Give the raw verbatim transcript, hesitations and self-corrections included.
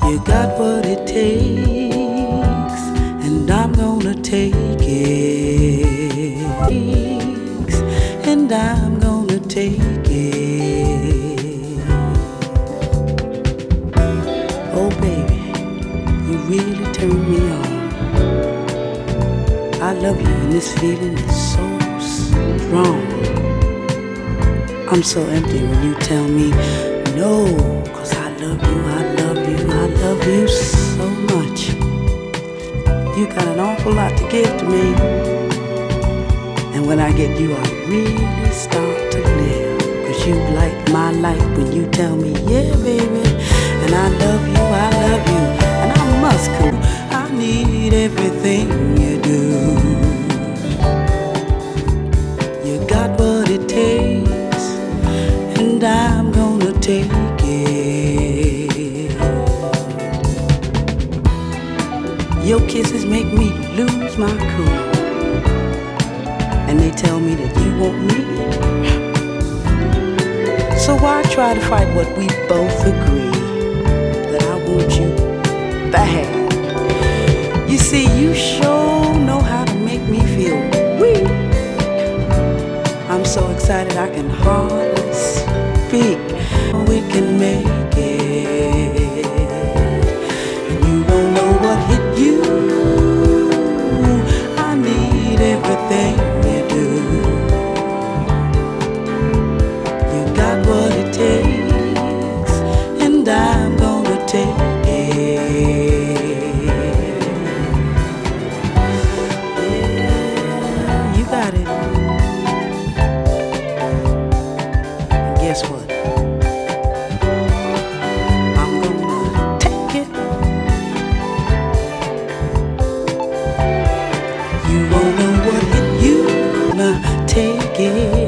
You got what it takes, and I'm gonna take it. And I'm gonna take it. Oh baby, you really turn me on. I love you and this feeling is so strong. I'm so empty when you tell me no, 'cause I love you, I love you, I love you so much. You got an awful lot to give to me, and when I get you I really start to live. 'Cause you light my light when you tell me yeah baby. And I love you, I love you, and I must come. I need everything you do. You got what it takes, and I'm gonna take it. Your kisses make me lose my cool, and they tell me that you want me. So why try to fight what we both agree? That I want you bad. You see, you sure know how to make me feel weak. I'm so excited I can hardly speak. We can make it, and you won't know what hit you. I need everything you do. You got what it takes, and I'm gonna take it. Yeah, you got it. And guess what? I'm gonna take it. You won't know what hit you. Gonna take it.